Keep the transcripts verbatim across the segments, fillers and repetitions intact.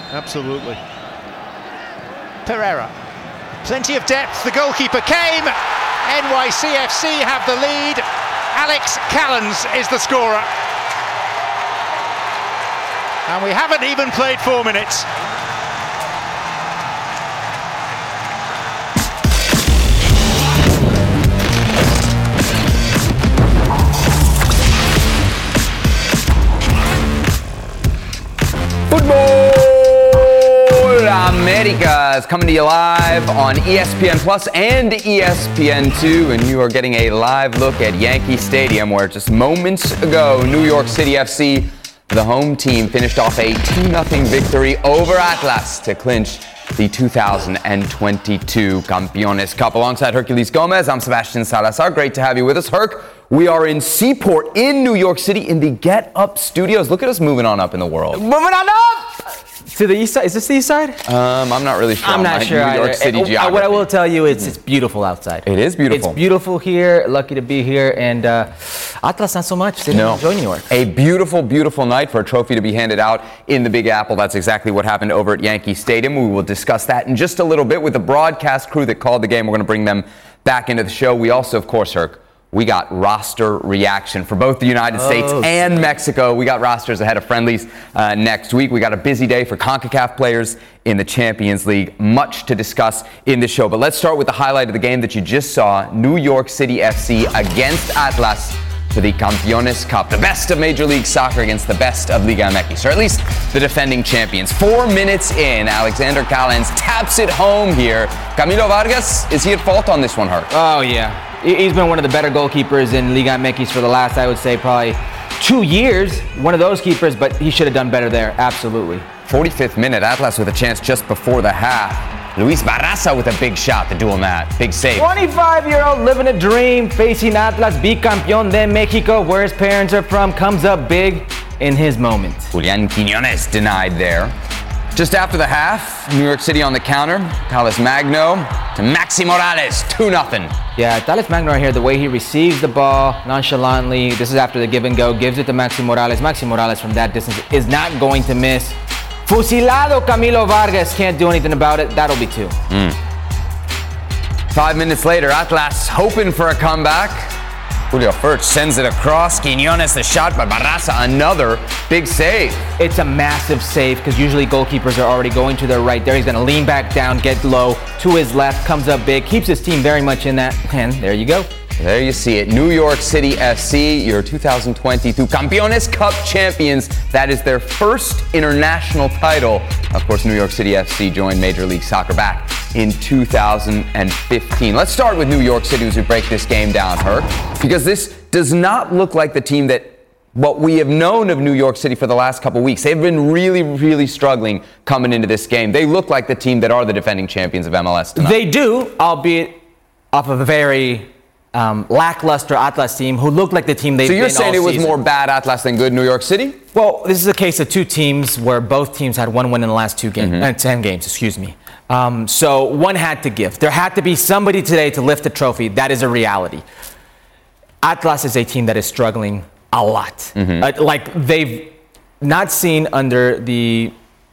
Absolutely. Pereira. Plenty of depth. The goalkeeper came. N Y C F C have the lead. Alex Callens is the scorer. And we haven't even played four minutes. Football America is coming to you live on E S P N Plus and E S P N two, and you are getting a live look at Yankee Stadium, where just moments ago, New York City F C, the home team, finished off a two nothing victory over Atlas to clinch the two thousand twenty-two Campeones Cup. Alongside Herculez Gomez, I'm Sebastian Salazar. Great to have you with us, Herc. We are in Seaport in New York City in the Get Up Studios. Look at us moving on up in the world. Moving on up! To the east side? Is this the east side? Um, I'm not really sure. I'm not sure New York either. City Uh, geography. What I will tell you is it's beautiful outside. It is beautiful. It's beautiful here. Lucky to be here. And uh, Atlas, not so much. They didn't No. enjoy New York. A beautiful, beautiful night for a trophy to be handed out in the Big Apple. That's exactly what happened over at Yankee Stadium. We will discuss that in just a little bit with the broadcast crew that called the game. We're going to bring them back into the show. We also, of course, Herc, we got roster reaction for both the United Oh, States and Mexico. We got rosters ahead of friendlies uh, next week. We got a busy day for CONCACAF players in the Champions League. Much to discuss in the show. But let's start with the highlight of the game that you just saw. New York City F C against Atlas for the Campeones Cup. The best of Major League Soccer against the best of Liga M X, or at least the defending champions. Four minutes in, Alexander Callens taps it home here. Camilo Vargas, is he at fault on this one, Herc? Oh, yeah. He's been one of the better goalkeepers in Liga M X for the last, I would say, probably two years. One of those keepers, but he should have done better there. Absolutely. forty-fifth minute, Atlas with a chance just before the half. Luis Barraza with a big shot, the dual mat. Big save. twenty-five-year-old living a dream, facing Atlas, bicampeón de Mexico, where his parents are from, comes up big in his moment. Julian Quiñones denied there. Just after the half, New York City on the counter. Thales Magno to Maxi Morales, two nothing. Yeah, Thales Magno right here, the way he receives the ball nonchalantly. This is after the give and go, gives it to Maxi Morales. Maxi Morales from that distance is not going to miss. Fusilado Camilo Vargas, can't do anything about it. That'll be two. Mm. Five minutes later, Atlas hoping for a comeback. Julio Furch sends it across. Quiñones the shot, but Barraza another big save. It's a massive save because usually goalkeepers are already going to their right there. He's going to lean back down, get low, to his left, comes up big, keeps his team very much in that, and there you go. There you see it. New York City F C, your two thousand twenty-two Campeones Cup champions. That is their first international title. Of course, New York City F C joined Major League Soccer back in two thousand fifteen. Let's start with New York City as we break this game down, Herc, because this does not look like the team that what we have known of New York City for the last couple weeks. They've been really, really struggling coming into this game. They look like the team that are the defending champions of M L S tonight. They do, albeit off of a very um, lackluster Atlas team who looked like the team they've been all season. So you're saying it was more bad Atlas than good New York City? Well, this is a case of two teams where both teams had one win in the last two games, Mm-hmm. uh, ten games, excuse me. Um, so one had to give. There had to be somebody today to lift the trophy. That is a reality. Atlas is a team that is struggling a lot. Mm-hmm. Uh, like they've not seen under the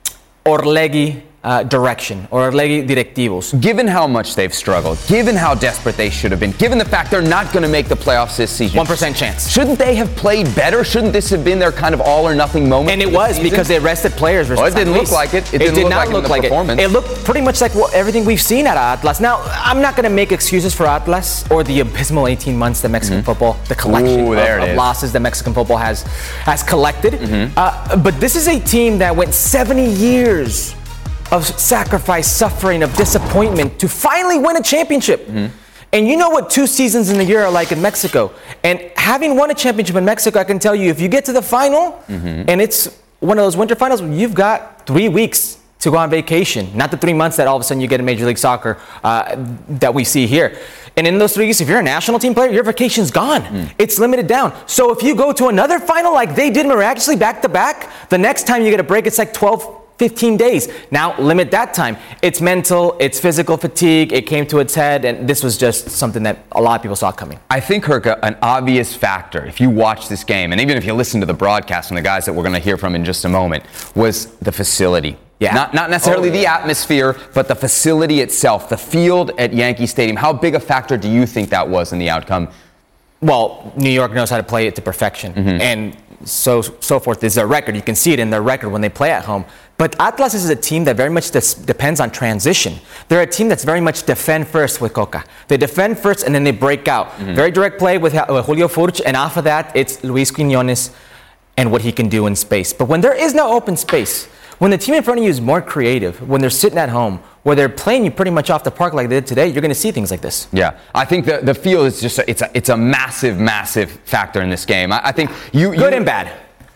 Orlegui uh, direction, Orlegui directivos. Given how much they've struggled, given how desperate they should have been, given the fact they're not going to make the playoffs this season, one percent chance. Shouldn't they have played better? Shouldn't this have been their kind of all or nothing moment? And it for was the because they rested players. Well, it didn't look like it. It, It, didn't did look not like look it in the like performance. it. It looked pretty much like what, everything we've seen at Atlas. Now, I'm not going to make excuses for Atlas or the abysmal eighteen months that Mexican Mm-hmm. football, the collection Ooh, of, there it of is. losses that Mexican football has has collected. Mm-hmm. Uh, but this is a team that went seventy years of sacrifice, suffering, of disappointment to finally win a championship. Mm-hmm. And you know what two seasons in a year are like in Mexico. And having won a championship in Mexico, I can tell you, if you get to the final Mm-hmm. and it's one of those winter finals, you've got three weeks to go on vacation. Not the three months that all of a sudden you get in Major League Soccer uh, that we see here. And in those three weeks, if you're a national team player, your vacation's gone. Mm. It's limited down. So if you go to another final like they did miraculously back to back, the next time you get a break, it's like twelve, fifteen days. Now, limit that time. It's mental, it's physical fatigue, it came to its head, and this was just something that a lot of people saw coming. I think, Herc, an obvious factor, if you watch this game, and even if you listen to the broadcast from the guys that we're going to hear from in just a moment, was the facility. Yeah. Not, not necessarily oh, yeah. the atmosphere, but the facility itself, the field at Yankee Stadium. How big a factor do you think that was in the outcome? Well, New York knows how to play it to perfection. Mm-hmm. And so so forth. There's their record. You can see it in their record when they play at home. But Atlas is a team that very much des- depends on transition. They're a team that's very much defend first with Coca. They defend first and then they break out. Mm-hmm. Very direct play with, uh, with Julio Furch, and off of that, it's Luis Quiñones and what he can do in space. But when there is no open space, when the team in front of you is more creative, when they're sitting at home, where they're playing you pretty much off the park like they did today, you're going to see things like this. Yeah, I think the, the field is just a, it's a it's a massive, massive factor in this game. I, I think you good you, and bad.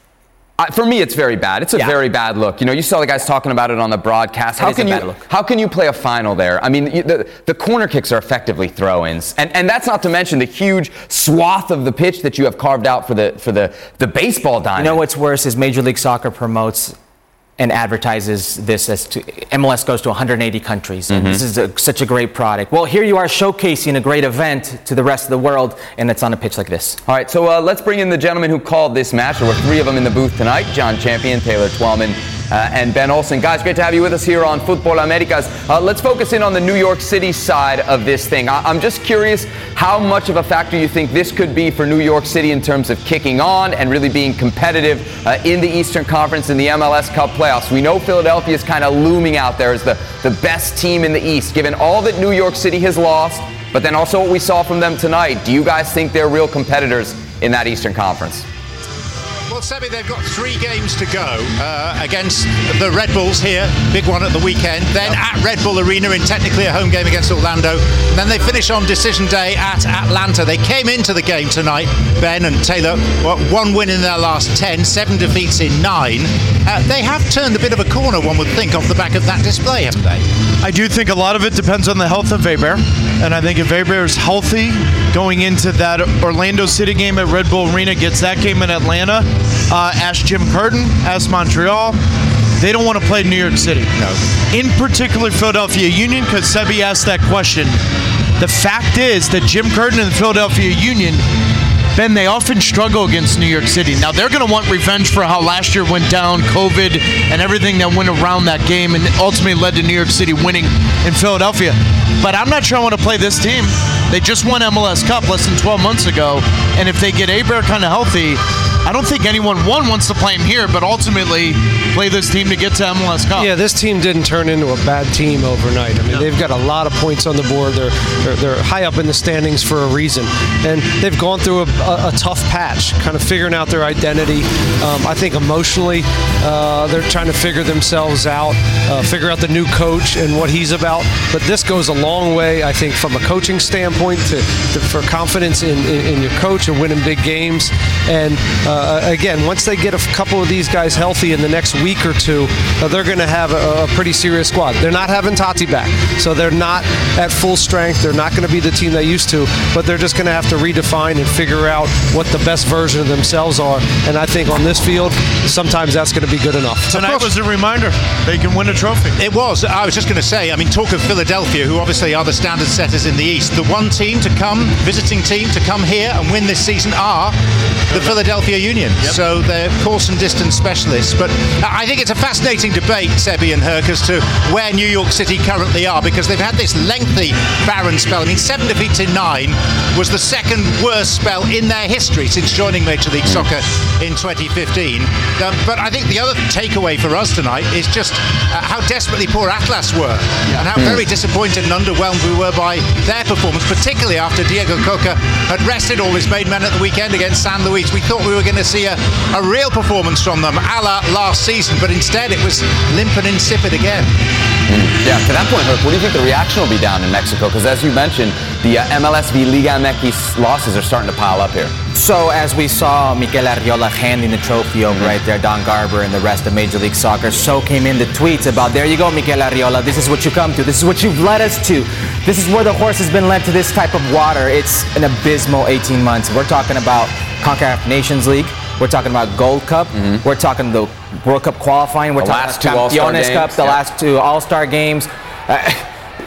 I, for me, it's very bad. It's a yeah. very bad look. You know, you saw the guys talking about it on the broadcast. How it can is a you bad look. how can you play a final there? I mean, you, the the corner kicks are effectively throw-ins, and and that's not to mention the huge swath of the pitch that you have carved out for the for the the baseball diamond. You know what's worse is Major League Soccer promotes and advertises this as to M L S goes to one hundred eighty countries. And mm-hmm. This is a, such a great product. Well, here you are showcasing a great event to the rest of the world, and it's on a pitch like this. All right, so uh, let's bring in the gentleman who called this match. There were three of them in the booth tonight: John Champion, Taylor Twellman, uh, and Ben Olsen. Guys, great to have you with us here on Football Americas. Uh, let's focus in on the New York City side of this thing. I- I'm just curious how much of a factor you think this could be for New York City in terms of kicking on and really being competitive uh, in the Eastern Conference in the M L S Cup playoffs. We know Philadelphia is kind of looming out there as the, the best team in the East, given all that New York City has lost, but then also what we saw from them tonight. Do you guys think they're real competitors in that Eastern Conference? Well, Sebi, they've got three games to go uh, against the Red Bulls here, big one at the weekend, then yep. at Red Bull Arena in technically a home game against Orlando, and then they finish on decision day at Atlanta. They came into the game tonight, Ben and Taylor, well, one win in their last ten, seven defeats in nine. Uh, they have turned a bit of a corner, one would think, off the back of that display, haven't they? I do think a lot of it depends on the health of Weber, and I think if Weber is healthy going into that Orlando City game at Red Bull Arena, gets that game in Atlanta, uh, ask Jim Curtin, ask Montreal. They don't want to play New York City. No. In particular, Philadelphia Union, because Sebi asked that question. The fact is that Jim Curtin and the Philadelphia Union, Ben, they often struggle against New York City. Now, they're going to want revenge for how last year went down, COVID, and everything that went around that game, and ultimately led to New York City winning in Philadelphia. But I'm not sure I want to play this team. They just won M L S Cup less than twelve months ago, and if they get Hebert kind of healthy, I don't think anyone, one, wants to play him here, but ultimately play this team to get to M L S Cup. Yeah, this team didn't turn into a bad team overnight. I mean, no. They've got a lot of points on the board. They're, they're they're high up in the standings for a reason. And they've gone through a, a, a tough patch, kind of figuring out their identity. Um, I think emotionally, uh, they're trying to figure themselves out, uh, figure out the new coach and what he's about. But this goes a long way, I think, from a coaching standpoint to, to for confidence in, in, in your coach and winning big games. And uh, again, once they get a couple of these guys healthy in the next week or two, uh, they're going to have a, a pretty serious squad. They're not having Tati back, so they're not at full strength. They're not going to be the team they used to, but they're just going to have to redefine and figure out what the best version of themselves are. And I think on this field, sometimes that's going to be good enough. Tonight was a reminder they can win a trophy. It was. I was just going to say, I mean, talk of Philadelphia, who obviously are the standard setters in the East. The one team to come, visiting team to come here and win this season are the Philadelphia Union. Yep. So they're course and distance specialists. But I think it's a fascinating debate, Sebi and Herc, as to where New York City currently are, because they've had this lengthy barren spell. I mean, seven defeats in nine was the second worst spell in their history since joining Major League Soccer in twenty fifteen. Um, but I think the other takeaway for us tonight is just uh, how desperately poor Atlas were, yeah. and how very disappointed and underwhelmed we were by their performance, particularly after Diego Coca had rested all his main men at the weekend against San Luis. We thought we were going to see a, a real performance from them, a la last season, but instead it was limp and insipid again. Mm. Yeah, to that point, Herc, what do you think the reaction will be down in Mexico? Because as you mentioned, the uh, M L S v Liga M X losses are starting to pile up here. So as we saw Mikel Arriola handing the trophy over right there, Don Garber and the rest of Major League Soccer, so came in the tweets about, there you go, Mikel Arriola, this is what you come to, this is what you've led us to, this is where the horse has been led to this type of water. It's an abysmal eighteen months. We're talking about CONCACAF Nations League, we're talking about Gold Cup, mm-hmm. we're talking the World Cup qualifying, we're the talking about Campeones Cup, the yep. last two All-Star games. Uh,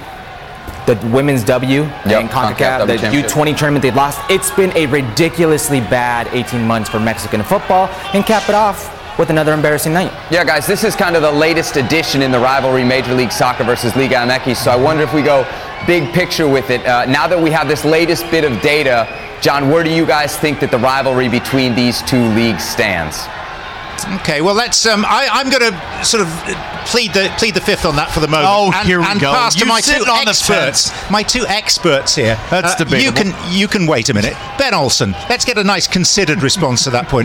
the women's W yep. and CONCACAF, the U twenty tournament they lost. It's been a ridiculously bad eighteen months for Mexican football. And cap it off, with another embarrassing night. Yeah, guys, this is kind of the latest edition in the rivalry, Major League Soccer versus Liga M X. So I wonder if we go big picture with it. Uh, now that we have this latest bit of data, John, where do you guys think that the rivalry between these two leagues stands? Okay, well, let's. Um, I, I'm going to sort of plead the plead the fifth on that for the moment. Oh, and, here we and go. pass to You're my sitting two on the experts. fence. My two experts here. That's uh, debatable. You can you can wait a minute. Ben Olsen. Let's get a nice considered response to that point.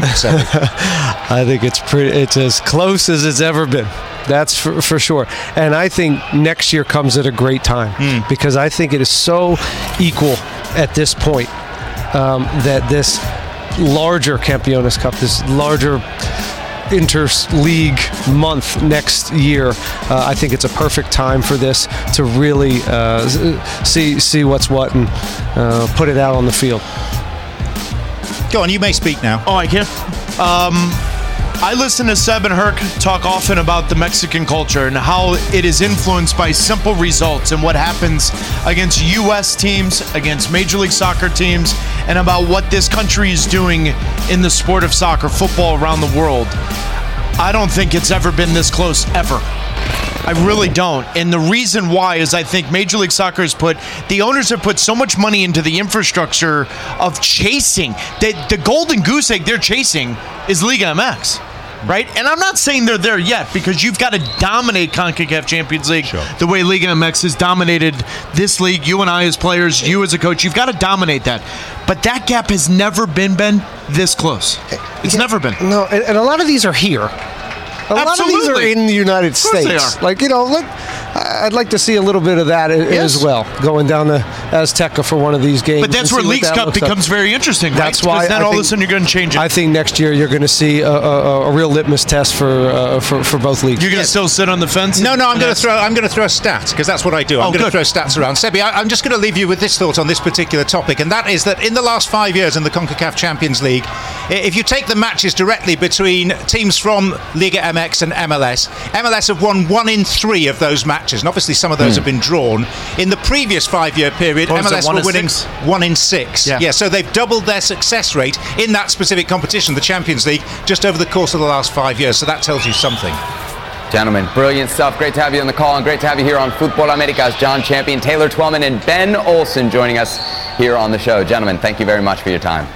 I think it's pretty. It's as close as it's ever been. That's for, for sure. And I think next year comes at a great time mm. because I think it is so equal at this point um, that this larger Campeones Cup, this larger inter-league month next year, uh, I think it's a perfect time for this to really uh, see see what's what and uh, put it out on the field. Go on, you may speak now. Oh, I can. Um, I listen to Seb and Herc talk often about the Mexican culture and how it is influenced by simple results and what happens against U S teams, against Major League Soccer teams, and about what this country is doing in the sport of soccer, football around the world. I don't think it's ever been this close, ever. I really don't. And the reason why is I think Major League Soccer has put, the owners have put so much money into the infrastructure of chasing. The, the golden goose egg they're chasing is Liga M X. Right? And I'm not saying they're there yet because you've got to dominate CONCACAF Champions League sure. the way Liga M X has dominated this league. You and I as players, you as a coach, you've got to dominate that. But that gap has never been, Ben, this close. It's yeah, never been. No, and, and a lot of these are here. A Absolutely. lot of these are in the United of course States. They are. Like, you know, look, I'd like to see a little bit of that yes. as well, going down to Azteca for one of these games. But that's where Leagues Cup becomes like. very interesting, right? That's why then I all think, of a sudden you're going to change it. I think next year you're going to see a, a, a real litmus test for uh, for, for both leagues. You're going to yes. still sit on the fence? No, no, I'm going to throw I'm going to throw a stat because that's what I do. I'm oh, going to good. throw stats around. Sebi, I, I'm just going to leave you with this thought on this particular topic, and that is that in the last five years in the CONCACAF Champions League, if you take the matches directly between teams from Liga M X and M L S, M L S have won one in three of those matches, and obviously some of those mm. have been drawn. In the previous five-year period, what M L S were winning six? one in six. Yeah. yeah, so they've doubled their success rate in that specific competition, the Champions League, just over the course of the last five years. So that tells you something. Gentlemen, brilliant stuff. Great to have you on the call, and great to have you here on Futbol Americas. John Champion, Taylor Twellman, and Ben Olsen joining us here on the show. Gentlemen, thank you very much for your time.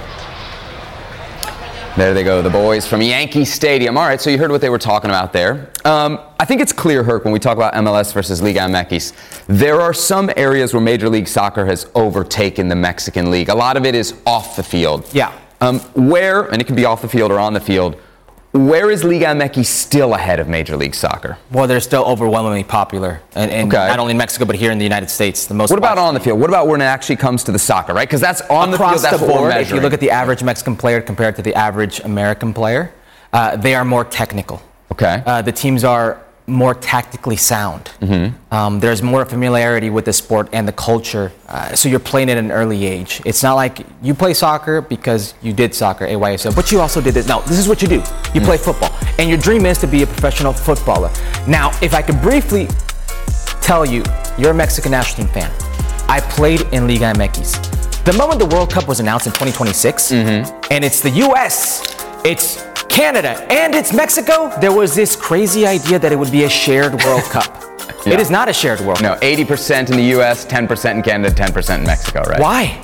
There they go, the boys from Yankee Stadium. All right, so you heard what they were talking about there. Um, I think it's clear, Herc, when we talk about M L S versus Liga M X, there are some areas where Major League Soccer has overtaken the Mexican League. A lot of it is off the field. Yeah. Um, where, and it can be off the field or on the field, where is Liga M X still ahead of Major League Soccer? Well, they're still overwhelmingly popular, and, and okay. not only in Mexico but here in the United States. The most. What about on the field? What about when it actually comes to the soccer, right? Because that's on Across the field. That's the what we're board, measuring. if you look at the average Mexican player compared to the average American player, uh, they are more technical. Okay. Uh, the teams are more tactically sound. Mm-hmm. Um, there's more familiarity with the sport and the culture, uh, so you're playing at an early age. It's not like you play soccer because you did soccer, A Y S O, but you also did this. No, this is what you do. You mm-hmm. play football, and your dream is to be a professional footballer. Now, if I could briefly tell you, you're a Mexican national team fan. I played in Liga M X. The moment the World Cup was announced in twenty twenty-six, mm-hmm. and it's the U S, it's Canada, and it's Mexico, there was this crazy idea that it would be a shared World Cup. Yeah. It is not a shared World no, Cup. No, eighty percent in the U S, ten percent in Canada, ten percent in Mexico, right? Why?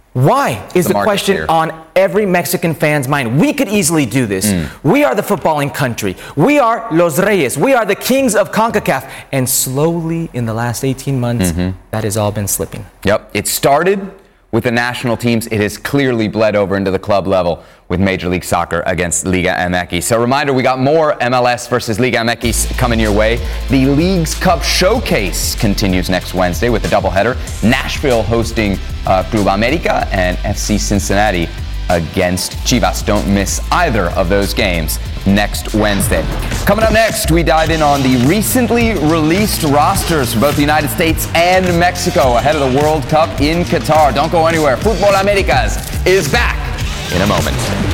Why is the, the question here. on every Mexican fan's mind. We could easily do this. Mm. We are the footballing country. We are Los Reyes. We are the kings of CONCACAF. And slowly, in the last eighteen months, mm-hmm. that has all been slipping. Yep. It started with the national teams. It has clearly bled over into the club level with Major League Soccer against Liga M X. So reminder, we got more M L S versus Liga M X coming your way. The Leagues Cup Showcase continues next Wednesday with a doubleheader. Nashville hosting uh, Club America and F C Cincinnati against Chivas. Don't miss either of those games next Wednesday. Coming up next, we dive in on the recently released rosters for both the United States and Mexico ahead of the World Cup in Qatar. Don't go anywhere. Futbol Americas is back in a moment.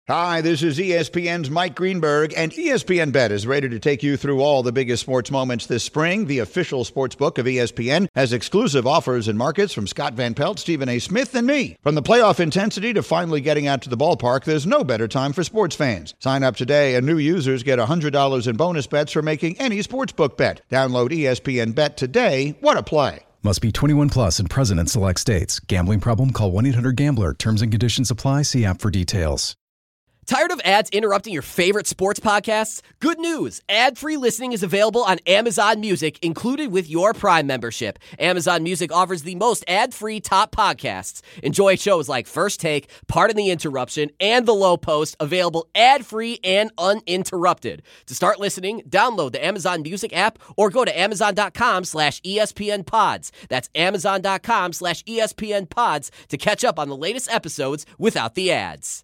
Hi, this is E S P N's Mike Greenberg, and E S P N Bet is ready to take you through all the biggest sports moments this spring. The official sports book of E S P N has exclusive offers and markets from Scott Van Pelt, Stephen A. Smith, and me. From the playoff intensity to finally getting out to the ballpark, there's no better time for sports fans. Sign up today, and new users get one hundred dollars in bonus bets for making any sportsbook bet. Download E S P N Bet today. What a play. Must be twenty-one plus and present in select states. Gambling problem? Call one eight hundred gambler. Terms and conditions apply. See app for details. Tired of ads interrupting your favorite sports podcasts? Good news! Ad-free listening is available on Amazon Music, included with your Prime membership. Amazon Music offers the most ad-free top podcasts. Enjoy shows like First Take, Pardon the Interruption, and The Low Post, available ad-free and uninterrupted. To start listening, download the Amazon Music app or go to amazon.com slash ESPN pods. That's amazon.com slash ESPN pods to catch up on the latest episodes without the ads.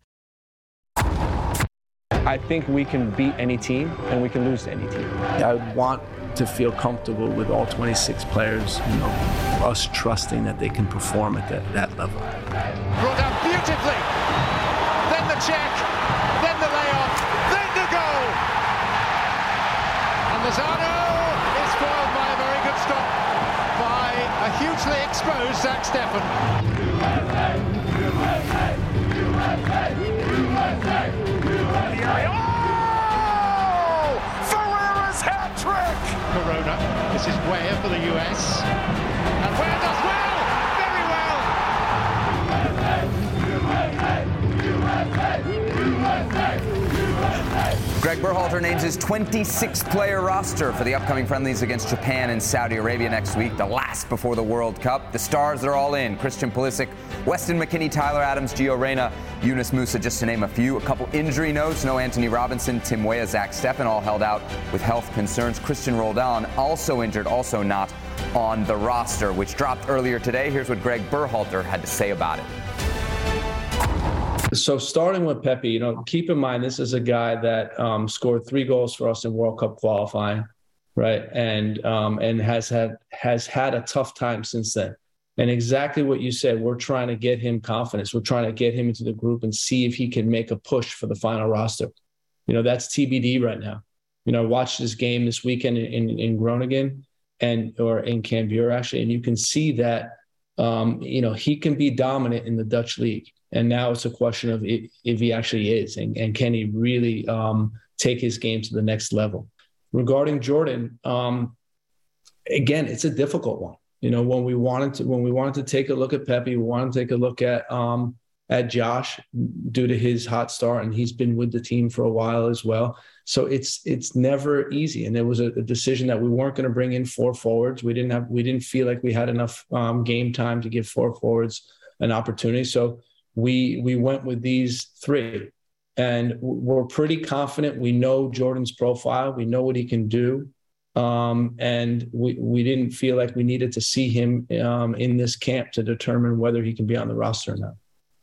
I think we can beat any team and we can lose to any team. I want to feel comfortable with all twenty-six players, you know, us trusting that they can perform at that, that level. Brought up beautifully. Then the check, then the layoff, then the goal. And Lozano is foiled by a very good stop by a hugely exposed Zach Steffen. Oh! Ferreira's hat trick! Corona, this is Weah for the U S. And Weah does well! Very well! Greg Berhalter names his twenty-six player roster for the upcoming friendlies against Japan and Saudi Arabia next week, the last before the World Cup. The stars are all in. Christian Pulisic, Weston McKennie, Tyler Adams, Gio Reyna, Yunus Musa, just to name a few. A couple injury notes. No Anthony Robinson, Tim Weah, Zach Steffen, all held out with health concerns. Christian Roldan, also injured, also not on the roster, which dropped earlier today. Here's what Greg Berhalter had to say about it. So starting with Pepe, you know, keep in mind, this is a guy that um, scored three goals for us in World Cup qualifying, right? And um, and has had has had a tough time since then. And exactly what you said, we're trying to get him confidence. We're trying to get him into the group and see if he can make a push for the final roster. You know, that's T B D right now. You know, I watched this game this weekend in, in, in Groningen and or in Cambuur, actually, and you can see that, um, you know, he can be dominant in the Dutch league. And now it's a question of if, if he actually is, and, and can he really um, take his game to the next level. Regarding Jordan, um, again, it's a difficult one. You know, when we wanted to, when we wanted to take a look at Pepe, we wanted to take a look at um, at Josh due to his hot start, and he's been with the team for a while as well. So it's it's never easy, and it was a, a decision that we weren't going to bring in four forwards. We didn't have, we didn't feel like we had enough um, game time to give four forwards an opportunity. So we we went with these three, and we're pretty confident. We know Jordan's profile. We know what he can do. Um, and we, we didn't feel like we needed to see him um, in this camp to determine whether he can be on the roster or not.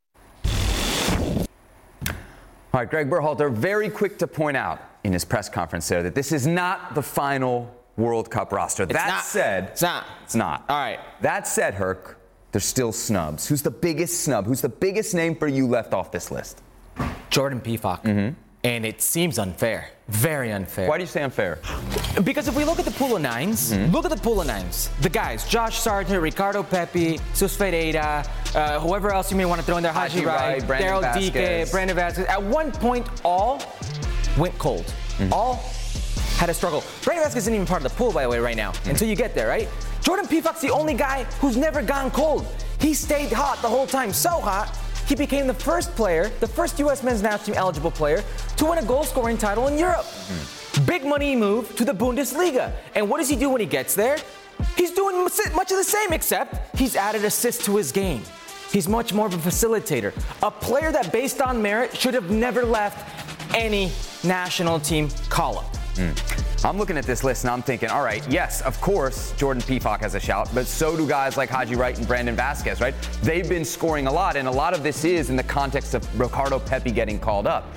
All right, Greg Berhalter, very quick to point out in his press conference there that this is not the final World Cup roster. It's that not. said, It's not. It's not. All right. That said, Herc, there's still snubs. Who's the biggest snub? Who's the biggest name for you left off this list? Jordan Pefok. Mm-hmm. And it seems unfair. Very unfair. Why do you say unfair? Because if we look at the pool of nines, mm-hmm. look at the pool of nines. The guys, Josh Sargent, Ricardo Pepi, Sus Ferreira, uh, whoever else you may want to throw in there, Haji Wright, Daryl Dike, Brandon Vasquez. At one point, all went cold. Mm-hmm. All had a struggle. Brandon Vasquez isn't even part of the pool, by the way, right now, mm-hmm. until you get there, right? Jordan Pefok's the only guy who's never gone cold. He stayed hot the whole time, so hot, he became the first player, the first U S men's national team eligible player to win a goal-scoring title in Europe. Mm-hmm. Big money move to the Bundesliga. And what does he do when he gets there? He's doing much of the same, except he's added assists to his game. He's much more of a facilitator. A player that, based on merit, should have never left any national team call-up. Mm. I'm looking at this list and I'm thinking, all right, yes, of course, Jordan Pefok has a shout, but so do guys like Haji Wright and Brandon Vasquez, right? They've been scoring a lot, and a lot of this is in the context of Ricardo Pepi getting called up.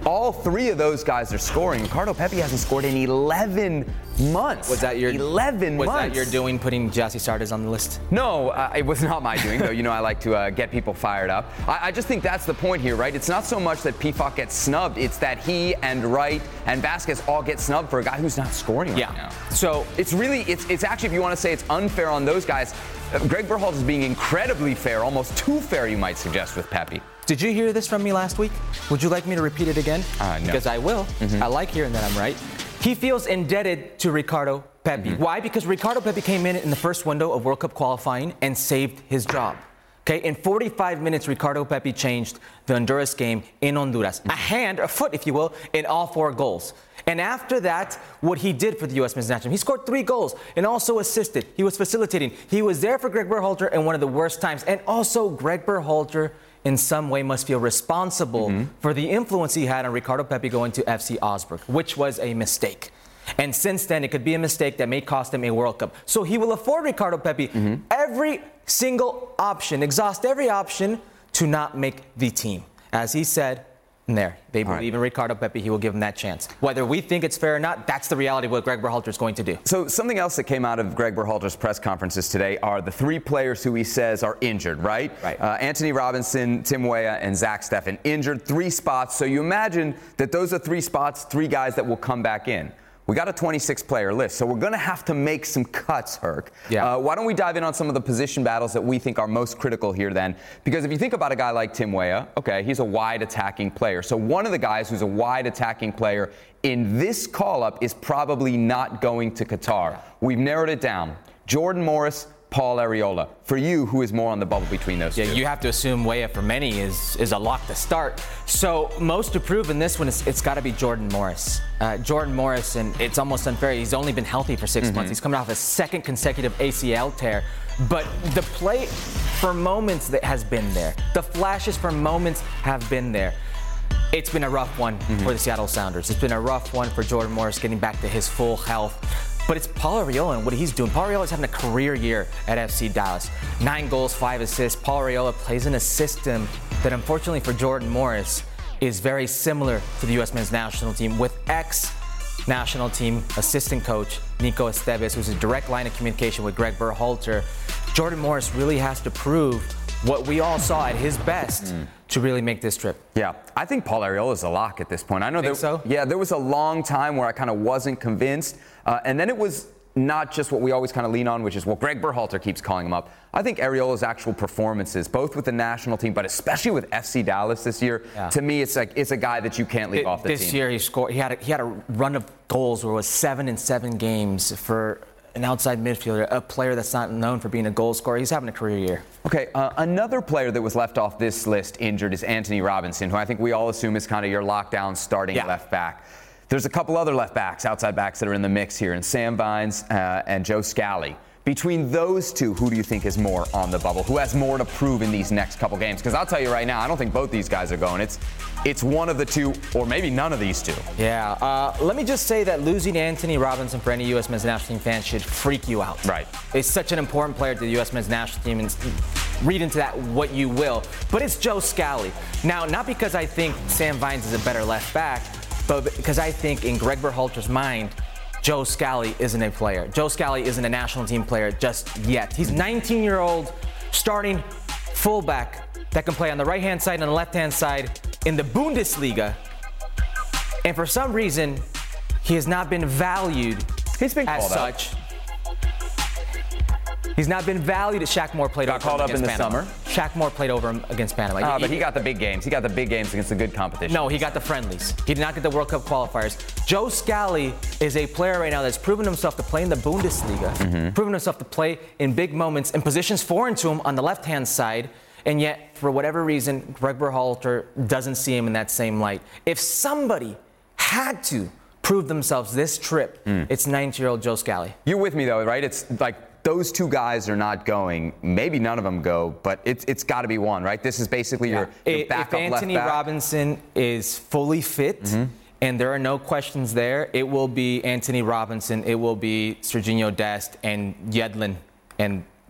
all three of those guys are scoring. Ricardo Pepi hasn't scored in eleven months. Was that your eleven was months? that your doing putting Gyasi Zardes on the list? No, uh, it was not my doing, though. You know, I like to uh, get people fired up. I, I just think that's the point here, right? It's not so much that P F A C gets snubbed, it's that he and Wright and Vasquez all get snubbed for a guy who's not scoring right yeah. now. So it's really, it's it's actually, if you want to say it's unfair on those guys, uh, Greg Berhalter is being incredibly fair, almost too fair, you might suggest, with Pepi. Did you hear this from me last week? Would you like me to repeat it again? Uh, no. Because I will. Mm-hmm. I like hearing that I'm right. He feels indebted to Ricardo Pepi. Mm-hmm. Why? Because Ricardo Pepi came in in the first window of World Cup qualifying and saved his job. Okay, in forty-five minutes, Ricardo Pepi changed the Honduras game in Honduras. A hand, a foot, if you will, in all four goals. And after that, what he did for the U S men's national team, he scored three goals and also assisted. He was facilitating. He was there for Greg Berhalter in one of the worst times. And also, Greg Berhalter, in some way, must feel responsible mm-hmm. for the influence he had on Ricardo Pepi going to F C Augsburg, which was a mistake. And since then, it could be a mistake that may cost him a World Cup. So he will afford Ricardo Pepi mm-hmm. every single option, exhaust every option to not make the team. As he said, in there, they All believe right. in Ricardo Pepi, he will give him that chance. Whether we think it's fair or not, that's the reality of what Greg Berhalter is going to do. So something else that came out of Greg Berhalter's press conferences today are the three players who he says are injured, right? Right. Uh, Anthony Robinson, Tim Weah, and Zach Steffen injured, three spots. So you imagine that those are three spots, three guys that will come back in. We got a twenty-six player list, so we're going to have to make some cuts, Herc. Yeah. Uh, why don't we dive in on some of the position battles that we think are most critical here then? Because if you think about a guy like Tim Weah, okay, he's a wide attacking player. So one of the guys who's a wide attacking player in this call-up is probably not going to Qatar. We've narrowed it down. Jordan Morris, Paul Arriola. For you, who is more on the bubble between those yeah, two? Yeah, you have to assume Weah for many is is a lock to start. So most to prove in this one, is, it's got to be Jordan Morris. Uh, Jordan Morris, and it's almost unfair. He's only been healthy for six mm-hmm. months. He's coming off a second consecutive A C L tear. But the play for moments that has been there. The flashes for moments have been there. It's been a rough one mm-hmm. for the Seattle Sounders. It's been a rough one for Jordan Morris getting back to his full health. But it's Paul Arriola and what he's doing. Paul Arriola is having a career year at F C Dallas. Nine goals, five assists. Paul Arriola plays in a system that, unfortunately for Jordan Morris, is very similar to the U S men's national team with ex-national team assistant coach Nico Esteves, who's a direct line of communication with Greg Berhalter. Jordan Morris really has to prove what we all saw at his best mm. to really make this trip. Yeah, I think Paul Arriola is a lock at this point. I know think there, so? Yeah, there was a long time where I kind of wasn't convinced, uh, and then it was not just what we always kind of lean on, which is what Greg Berhalter keeps calling him up. I think Arriola's actual performances, both with the national team, but especially with F C Dallas this year, yeah. to me, it's like it's a guy that you can't leave it, off the this team. This year, he scored. He had a, he had a run of goals where it was seven in seven games for an outside midfielder, a player that's not known for being a goal scorer. He's having a career year. Okay, uh, another player that was left off this list injured is Anthony Robinson, who I think we all assume is kind of your lockdown starting yeah. left back. There's a couple other left backs, outside backs that are in the mix here, and Sam Vines uh, and Joe Scally. Between those two, who do you think is more on the bubble? Who has more to prove in these next couple games? Because I'll tell you right now, I don't think both these guys are going. It's it's one of the two, or maybe none of these two. Yeah. Uh, let me just say that losing Anthony Robinson for any U S men's national team fan should freak you out. Right. It's such an important player to the U S men's national team, and read into that what you will. But it's Joe Scally. Now, not because I think Sam Vines is a better left back, but because I think in Greg Berhalter's mind, Joe Scally isn't a player. Joe Scally isn't a national team player just yet. He's nineteen-year-old starting fullback that can play on the right-hand side and the left-hand side in the Bundesliga. And for some reason, he has not been valued He's been as called such. Up. He's not been valued. Shaq Moore played got over called him up in the Panama. summer. Shaq Moore played over him against Panama. Ah, he, but he got the big games. He got the big games against the good competition. No, he got the friendlies. He did not get the World Cup qualifiers. Joe Scally is a player right now that's proven himself to play in the Bundesliga, mm-hmm. proven himself to play in big moments in positions foreign to him on the left-hand side, and yet, for whatever reason, Greg Berhalter doesn't see him in that same light. If somebody had to prove themselves this trip, mm. it's nineteen-year-old Joe Scally. You're with me, though, right? It's like those two guys are not going. Maybe none of them go, but it's it's got to be one, right? This is basically yeah. your, your backup left back. If Anthony Robinson is fully fit, mm-hmm. and there are no questions there, it will be Anthony Robinson, it will be Serginho Dest, and Yedlin, and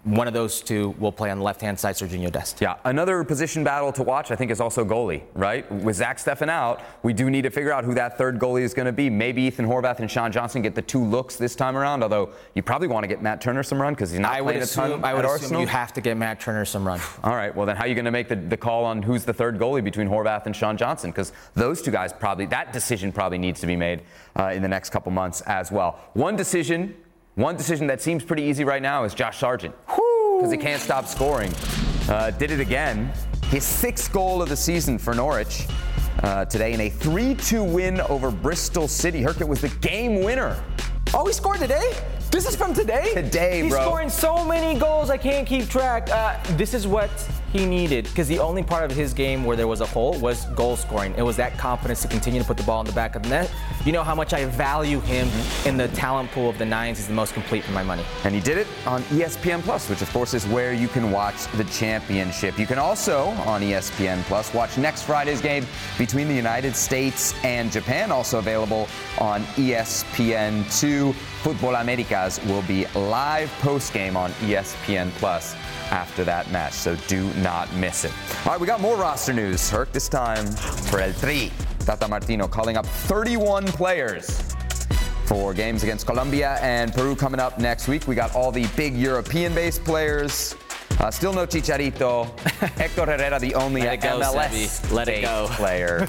one of those two will play on the left-hand side, Sergiño Dest. Yeah, another position battle to watch, I think, is also goalie, right? With Zach Steffen out, we do need to figure out who that third goalie is going to be. Maybe Ethan Horvath and Sean Johnson get the two looks this time around, although you probably want to get Matt Turner some run because he's not I playing would a ton assume, I at would Arsenal. assume you have to get Matt Turner some run. All right, well then how are you going to make the, the call on who's the third goalie between Horvath and Sean Johnson? Because those two guys probably, that decision probably needs to be made uh, in the next couple months as well. One decision, one decision that seems pretty easy right now is Josh Sargent. Because he can't stop scoring. Uh, did it again. His sixth goal of the season for Norwich uh, today in a three two win over Bristol City. Herkett was the game winner. Oh, he scored today? This is from today? Today, He's bro. He's scoring so many goals, I can't keep track. Uh, this is what he needed, because the only part of his game where there was a hole was goal scoring. It was that confidence to continue to put the ball in the back of the net. You know how much I value him mm-hmm. in the talent pool of the Nines. He's the most complete for my money. And he did it on E S P N Plus, which of course is where you can watch the championship. You can also, on E S P N Plus, watch next Friday's game between the United States and Japan, also available on E S P N two. Futbol Americas will be live post-game on E S P N Plus after that match, so do not miss it. All right, we got more roster news. Herc, this time for El Tri. Tata Martino calling up thirty-one players for games against Colombia and Peru coming up next week. We got all the big European-based players. Uh, still no Chicharito. Hector Herrera, the only Let it go, M L S Let it go. player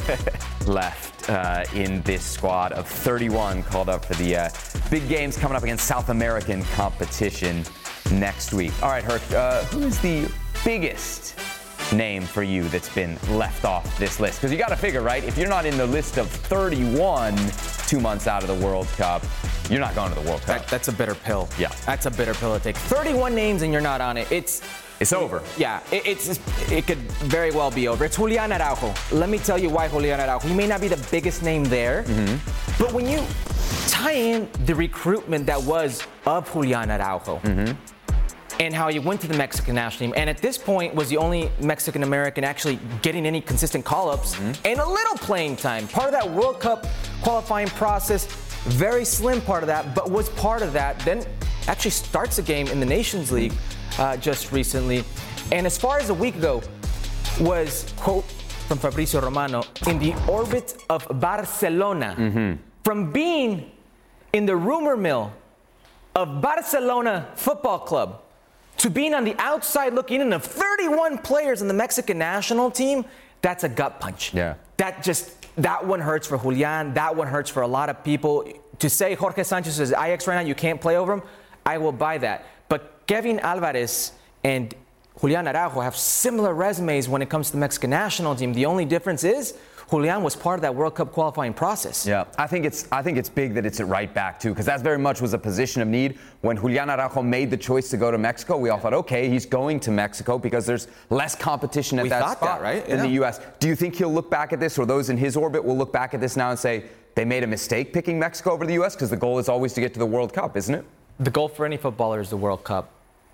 left uh, in this squad of thirty-one called up for the uh, big games coming up against South American competition next week. All right, Herc, uh, who is the biggest name for you that's been left off this list? Because you got to figure, right? If you're not in the list of thirty-one two months out of the World Cup, you're not going to the World Cup. That, that's a bitter pill. Yeah. That's a bitter pill to take. thirty-one names and you're not on it. It's It's over. Yeah, it, it's it could very well be over. It's Julian Araujo. Let me tell you why Julian Araujo. He may not be the biggest name there, mm-hmm. but when you tie in the recruitment that was of Julian Araujo, mm-hmm. and how he went to the Mexican national team, and at this point was the only Mexican American actually getting any consistent call-ups mm-hmm. and a little playing time. Part of that World Cup qualifying process, very slim part of that, but was part of that. Then actually starts a game in the Nations League uh, just recently. And as far as a week ago, was, quote from Fabrizio Romano, in the orbit of Barcelona. Mm-hmm. From being in the rumor mill of Barcelona Football Club to being on the outside looking in of thirty-one players in the Mexican national team, that's a gut punch. Yeah. That just, that one hurts for Julian. That one hurts for a lot of people. To say Jorge Sanchez is Ajax right now, you can't play over him, I will buy that. But Kevin Alvarez and Julian Araujo have similar resumes when it comes to the Mexican national team. The only difference is Julian was part of that World Cup qualifying process. Yeah, I think it's I think it's big that it's at right back too, because that very much was a position of need. When Julian Araujo made the choice to go to Mexico, we all thought, okay, he's going to Mexico because there's less competition at we that thought spot that, right? in yeah. the U S. Do you think he'll look back at this, or those in his orbit will look back at this now and say they made a mistake picking Mexico over the U S? Because the goal is always to get to the World Cup, isn't it? The goal for any footballer is the World Cup.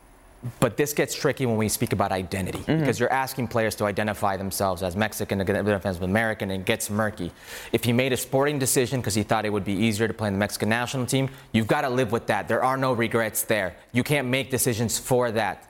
But this gets tricky when we speak about identity, mm-hmm. because you're asking players to identify themselves as Mexican, to identify as American, and it gets murky. If he made a sporting decision because he thought it would be easier to play in the Mexican national team, you've got to live with that. There are no regrets there. You can't make decisions for that.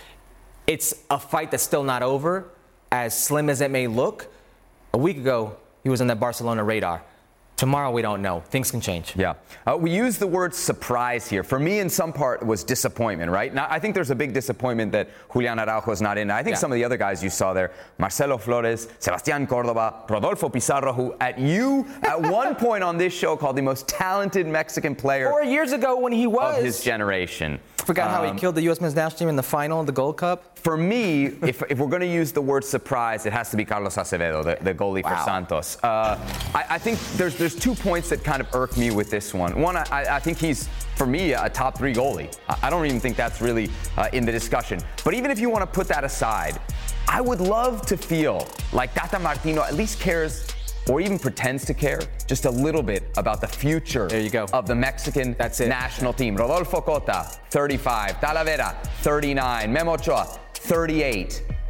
It's a fight that's still not over, as slim as it may look. A week ago, he was on the Barcelona radar. Tomorrow, we don't know. Things can change. Yeah. Uh, we use the word surprise here. For me, in some part, it was disappointment, right? Now, I think there's a big disappointment that Julian Araujo is not in. I think yeah. some of the other guys you saw there, Marcelo Flores, Sebastián Córdoba, Rodolfo Pizarro, who at you, at one point on this show, called the most talented Mexican player. Four years ago when he was. Of his generation. Forgot um, how he killed the U S men's national team in the final of the Gold Cup? For me, if, if we're going to use the word surprise, it has to be Carlos Acevedo, the, the goalie wow. for Santos. Uh, I, I think there's there's two points that kind of irk me with this one. One, I, I think he's, for me, a top three goalie. I, I don't even think that's really uh, in the discussion. But even if you want to put that aside, I would love to feel like Tata Martino at least cares, or even pretends to care, just a little bit about the future there you go. of the Mexican That's it. national team. Rodolfo Cota, thirty-five. Talavera, thirty-nine. Memo Ochoa, thirty-eight.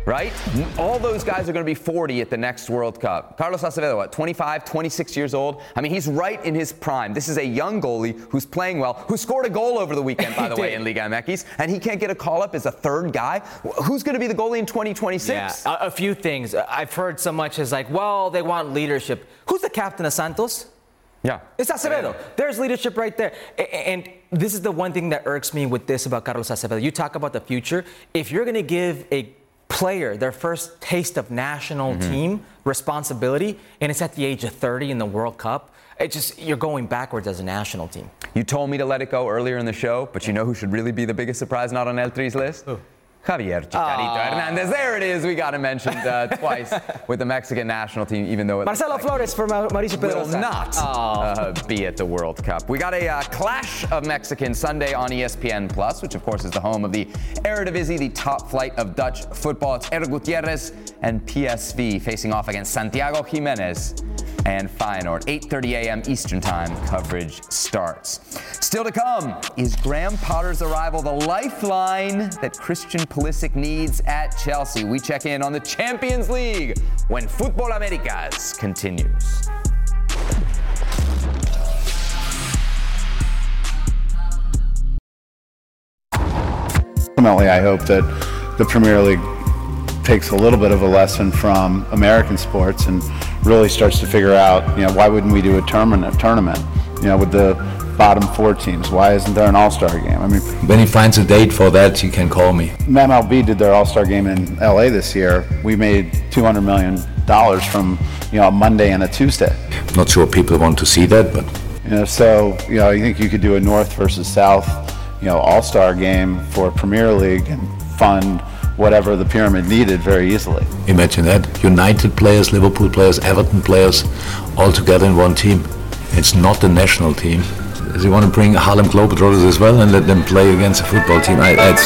right? All those guys are going to be forty at the next World Cup. Carlos Acevedo, what, twenty-five, twenty-six years old? I mean, he's right in his prime. This is a young goalie who's playing well, who scored a goal over the weekend, by the way, in Liga M X, and he can't get a call-up as a third guy? Who's going to be the goalie in twenty twenty-six? Yeah, a, a few things. I've heard so much as like, well, they want leadership. Who's the captain of Santos? Yeah. It's Acevedo. There's leadership right there. And this is the one thing that irks me with this about Carlos Acevedo. You talk about the future. If you're going to give a player their first taste of national mm-hmm. team responsibility, and it's at the age of thirty in the World Cup, it just you're going backwards as a national team. You told me to let it go earlier in the show, but you know who should really be the biggest surprise not on El Tri's list? Who? Javier Chicharito Aww. Hernandez. There it is. We got him mentioned uh, twice with the Mexican national team, even though it Marcelo like Flores for Ma- Mauricio Pedrosa will not uh, be at the World Cup. We got a uh, clash of Mexicans Sunday on E S P N Plus, which of course is the home of the Eredivisie, the top flight of Dutch football. It's Erik Gutierrez and P S V facing off against Santiago Jimenez and Feyenoord. eight thirty a.m. Eastern Time coverage starts. Still to come, is Graham Potter's arrival the lifeline that Christian Pulisic needs at Chelsea? We check in on the Champions League when Football Americas continues. Ultimately, I hope that the Premier League takes a little bit of a lesson from American sports and really starts to figure out, you know, why wouldn't we do a tournament, a tournament, you know, with the bottom four teams? Why isn't there an all-star game? I mean, when he finds a date for that, you can call me. M L B did their all-star game in L A this year. We made two hundred million dollars from, you know, a Monday and a Tuesday. Not sure people want to see that, but you know, so you know, I think you could do a North versus South, you know, all-star game for Premier League and fund whatever the pyramid needed very easily. Imagine that. United players, Liverpool players, Everton players, all together in one team. It's not the national team. They want to bring Harlem Globetrotters as well and let them play against a football team. I, it's,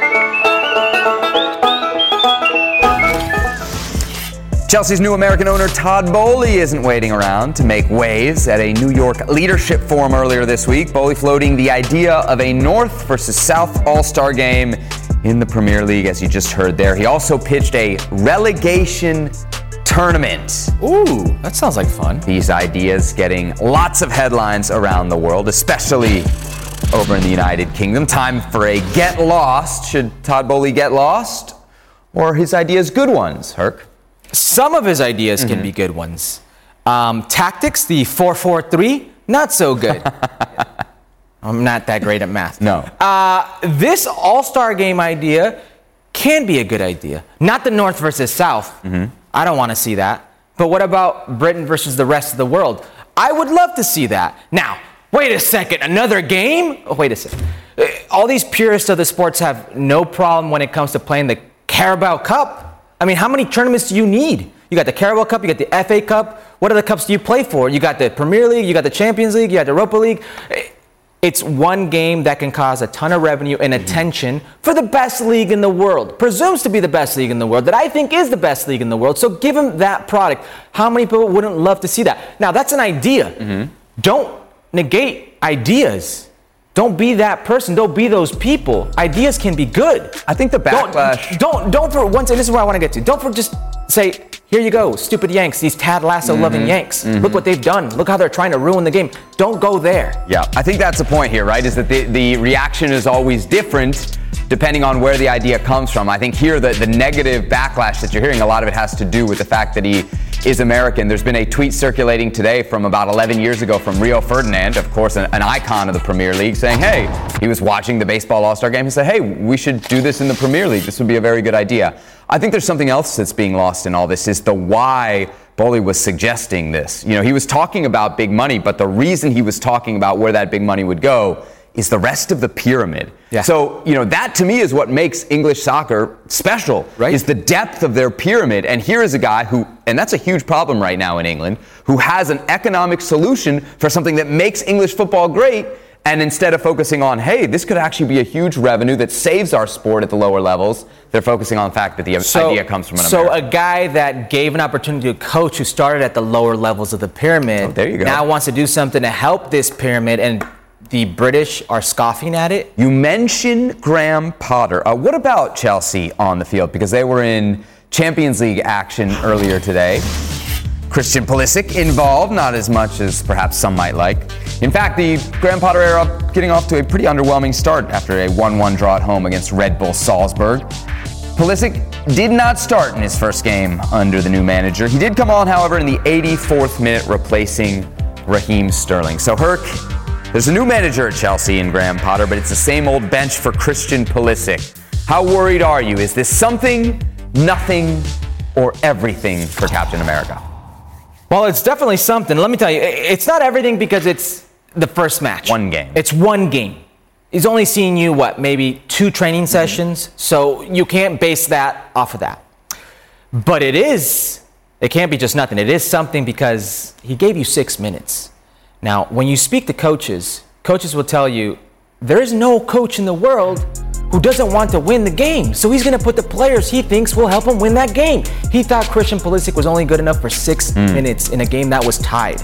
it's Chelsea's new American owner Todd Boehly isn't waiting around to make waves. At a New York leadership forum earlier this week, Boehly floating the idea of a North versus South all-star game in the Premier League, as you just heard there. He also pitched a relegation tournament. Ooh, that sounds like fun. These ideas getting lots of headlines around the world, especially over in the United Kingdom. Time for a get lost. Should Todd Boehly get lost? Or are his ideas good ones, Herc? Some of his ideas mm-hmm. can be good ones. Um, tactics, the four four three, not so good. I'm not that great at math. No. Uh, this all-star game idea can be a good idea. Not the North versus South. Mm-hmm. I don't want to see that. But what about Britain versus the rest of the world? I would love to see that. Now, wait a second. Another game? Oh, wait a second. All these purists of the sports have no problem when it comes to playing the Carabao Cup. I mean, how many tournaments do you need? You got the Carabao Cup, you got the F A Cup. What other cups do you play for? You got the Premier League, you got the Champions League, you got the Europa League. It's one game that can cause a ton of revenue and attention for the best league in the world. Presumes to be the best league in the world, that I think is the best league in the world. So give him that product. How many people wouldn't love to see that? Now, that's an idea. Mm-hmm. Don't negate ideas. Don't be that person. Don't be those people. Ideas can be good. I think the backlash... Don't, don't, don't for once, and this is where I want to get to. Don't for just say, here you go, stupid Yanks, these Tad Lasso-loving mm-hmm. Yanks. Mm-hmm. Look what they've done. Look how they're trying to ruin the game. Don't go there. Yeah, I think that's the point here, right, is that the, the reaction is always different depending on where the idea comes from. I think here the, the negative backlash that you're hearing, a lot of it has to do with the fact that he is American. There's been a tweet circulating today from about eleven years ago from Rio Ferdinand, of course, an, an icon of the Premier League, saying, hey, he was watching the baseball All-Star game. He said, hey, we should do this in the Premier League. This would be a very good idea. I think there's something else that's being lost in all this, is the why Boehly was suggesting this. You know, he was talking about big money, but the reason he was talking about where that big money would go is the rest of the pyramid. Yeah. So, you know, that to me is what makes English soccer special, right? Is the depth of their pyramid. And here is a guy who, and that's a huge problem right now in England, who has an economic solution for something that makes English football great. And instead of focusing on, hey, this could actually be a huge revenue that saves our sport at the lower levels, they're focusing on the fact that the so, idea comes from an so American. So a guy that gave an opportunity to a coach who started at the lower levels of the pyramid, oh, there you go. now wants to do something to help this pyramid and the British are scoffing at it. You mentioned Graham Potter. Uh, what about Chelsea on the field? Because they were in Champions League action earlier today. Christian Pulisic involved, not as much as perhaps some might like. In fact, the Graham Potter era getting off to a pretty underwhelming start after a one one draw at home against Red Bull Salzburg. Pulisic did not start in his first game under the new manager. He did come on, however, in the eighty-fourth minute, replacing Raheem Sterling. So, Herc, there's a new manager at Chelsea in Graham Potter, but it's the same old bench for Christian Pulisic. How worried are you? Is this something, nothing, or everything for Captain America? Well, it's definitely something. Let me tell you, it's not everything because it's the first match. One game. It's one game. He's only seen you, what, maybe two training sessions? So you can't base that off of that. But it is, it can't be just nothing. It is something because he gave you six minutes. Now, when you speak to coaches, coaches will tell you there is no coach in the world who doesn't want to win the game. So he's going to put the players he thinks will help him win that game. He thought Christian Pulisic was only good enough for six mm. minutes in a game that was tied.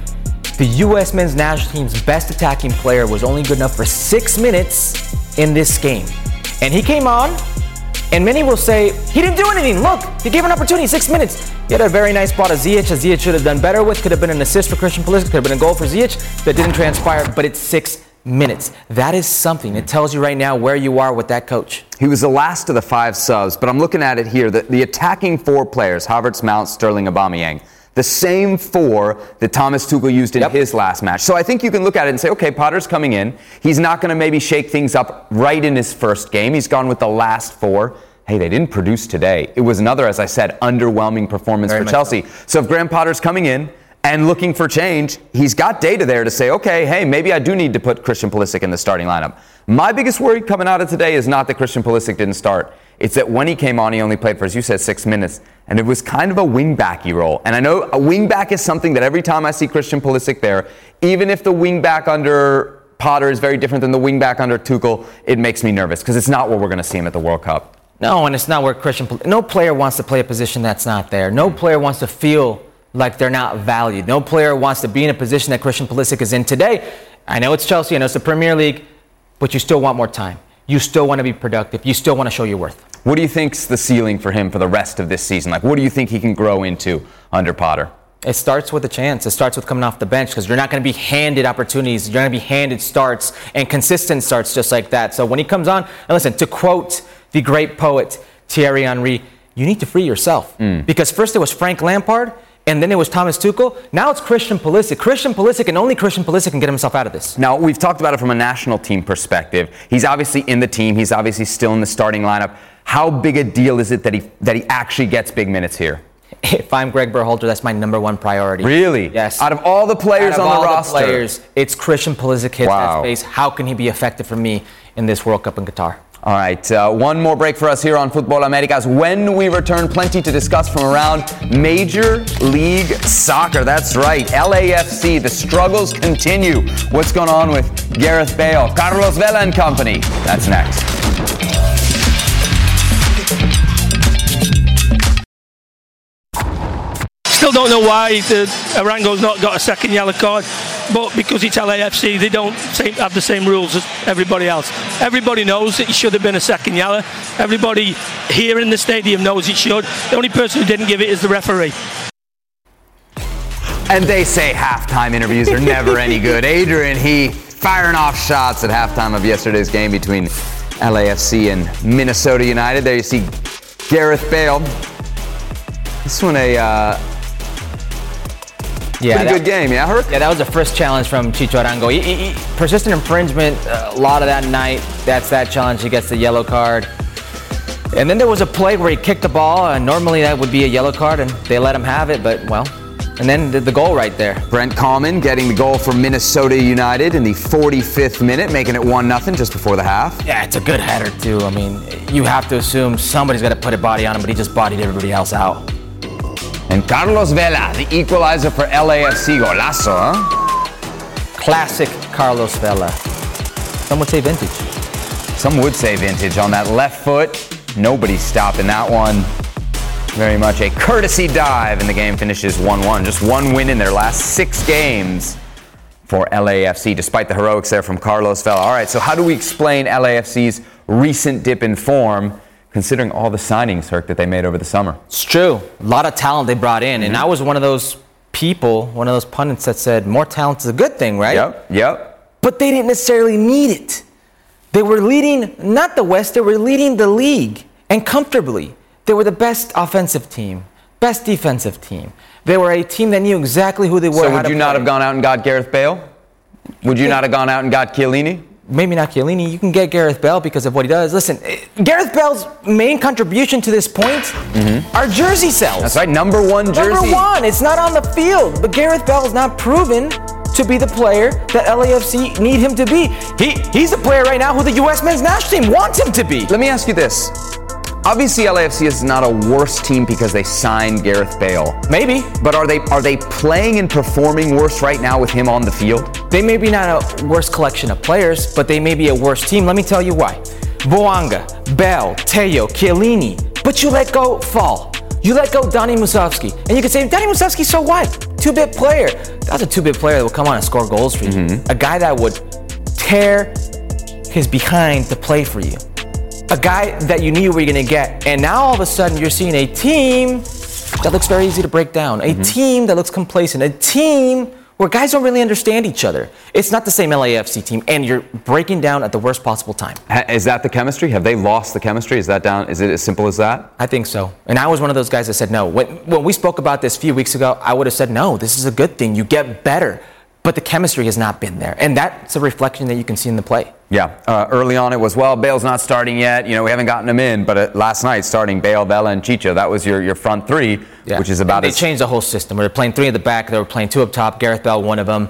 The U S men's national team's best attacking player was only good enough for six minutes in this game. And he came on, and many will say, he didn't do anything. Look, he gave an opportunity, six minutes. He had a very nice ball to Ziyech, that Ziyech should have done better with. Could have been an assist for Christian Pulisic, could have been a goal for Ziyech. That didn't transpire, but it's six minutes. That is something. It tells you right now where you are with that coach. He was the last of the five subs, but I'm looking at it here. The, the attacking four players, Havertz, Mount, Sterling, Aubameyang, the same four that Thomas Tuchel used in yep. his last match. So I think you can look at it and say, okay, Potter's coming in. He's not going to maybe shake things up right in his first game. He's gone with the last four. Hey, they didn't produce today. It was another, as I said, underwhelming performance Very for Chelsea. So. so if Graham Potter's coming in and looking for change, he's got data there to say, okay, hey, maybe I do need to put Christian Pulisic in the starting lineup. My biggest worry coming out of today is not that Christian Pulisic didn't start. It's that when he came on, he only played for, as you said, six minutes. And it was kind of a wing-backy role. And I know a wing-back is something that every time I see Christian Pulisic there, even if the wing-back under Potter is very different than the wing-back under Tuchel, it makes me nervous because it's not where we're going to see him at the World Cup. No, and it's not where Christian Pulisic... No player wants to play a position that's not there. No player wants to feel like they're not valued. No player wants to be in a position that Christian Pulisic is in today. I know it's Chelsea, I know it's the Premier League, but you still want more time. You still want to be productive. You still want to show your worth. What do you think's the ceiling for him for the rest of this season? Like, what do you think he can grow into under Potter? It starts with a chance. It starts with coming off the bench because you're not going to be handed opportunities. You're going to be handed starts and consistent starts just like that. So when he comes on, and listen, to quote the great poet Thierry Henry, you need to free yourself. Mm. Because first it was Frank Lampard, and then it was Thomas Tuchel. Now it's Christian Pulisic. Christian Pulisic, and only Christian Pulisic can get himself out of this. Now, we've talked about it from a national team perspective. He's obviously in the team. He's obviously still in the starting lineup. How big a deal is it that he that he actually gets big minutes here? If I'm Greg Berhalter, that's my number one priority. Really? Yes. Out of all the players Out of on all the the roster, players, it's Christian Pulisic hits wow. that space. How can he be effective for me in this World Cup in Qatar? All right, uh, one more break for us here on Futbol Americas. When we return, plenty to discuss from around Major League Soccer. That's right, L A F C, the struggles continue. What's going on with Gareth Bale, Carlos Vela and company? That's next. Still don't know why the Arango's not got a second yellow card, but because it's L A F C, they don't same, have the same rules as everybody else. Everybody knows that it should have been a second yellow. Everybody here in the stadium knows it should. The only person who didn't give it is the referee. And they say halftime interviews are never any good. Adrian Heath firing off shots at halftime of yesterday's game between L A F C and Minnesota United. There you see Gareth Bale. This one a... Uh, Yeah, Pretty that, good game, yeah, Herc? Yeah, that was the first challenge from Chicho Arango. He, he, he, persistent infringement, uh, a lot of that night. That's that challenge. He gets the yellow card. And then there was a play where he kicked the ball, and normally that would be a yellow card, and they let him have it, but, well, and then the, the goal right there. Brent Coleman getting the goal for Minnesota United in the forty-fifth minute, making it one nothing just before the half. Yeah, it's a good header, too. I mean, you have to assume somebody's got to put a body on him, but he just bodied everybody else out. And Carlos Vela, the equalizer for L A F C. Golazo, huh? Classic Carlos Vela. Some would say vintage. Some would say vintage on that left foot. Nobody stopping that one. Very much a courtesy dive, and the game finishes one one. Just one win in their last six games for L A F C, despite the heroics there from Carlos Vela. All right, so how do we explain L A F C's recent dip in form, considering all the signings, Herc, that they made over the summer? It's true. A lot of talent they brought in, mm-hmm. and I was one of those people, one of those pundits that said more talent is a good thing, right? Yep, yep. But they didn't necessarily need it. They were leading, not the West, they were leading the league, and comfortably. They were the best offensive team, best defensive team. They were a team that knew exactly who they were. So would you not have gone out and got Gareth Bale? Would you not have gone out and got Chiellini? Maybe not Chiellini. You can get Gareth Bale because of what he does. Listen, Gareth Bale's main contribution to this point mm-hmm. are jersey sales. That's right, number one jersey. Number one. It's not on the field, but Gareth Bale is not proven to be the player that L A F C need him to be. He he's the player right now who the U S men's national team wants him to be. Let me ask you this. Obviously, L A F C is not a worse team because they signed Gareth Bale. Maybe. But are they are they playing and performing worse right now with him on the field? They may be not a worse collection of players, but they may be a worse team. Let me tell you why. Boanga, Bell, Teo, Chiellini. But you let go Fall. You let go Donnie Musovski. And you could say, Donnie Musovski, so what? Two-bit player. That's a two-bit player that will come on and score goals for you. Mm-hmm. A guy that would tear his behind to play for you. A guy that you knew you were going to get. And now all of a sudden you're seeing a team that looks very easy to break down. A mm-hmm. team that looks complacent. A team where guys don't really understand each other. It's not the same L A F C team, and you're breaking down at the worst possible time. Is that the chemistry? Have they lost the chemistry? Is that down? Is it as simple as that? I think so. And I was one of those guys that said no. When, when we spoke about this a few weeks ago, I would have said no, this is a good thing. You get better. But the chemistry has not been there. And that's a reflection that you can see in the play. Yeah. Uh, early on it was, well, Bale's not starting yet. You know, we haven't gotten him in. But uh, last night, starting Bale, Vela, and Chicho, that was your, your front three, yeah. which is about and they as... changed the whole system. We were playing three at the back. They were playing two up top. Gareth Bale, one of them.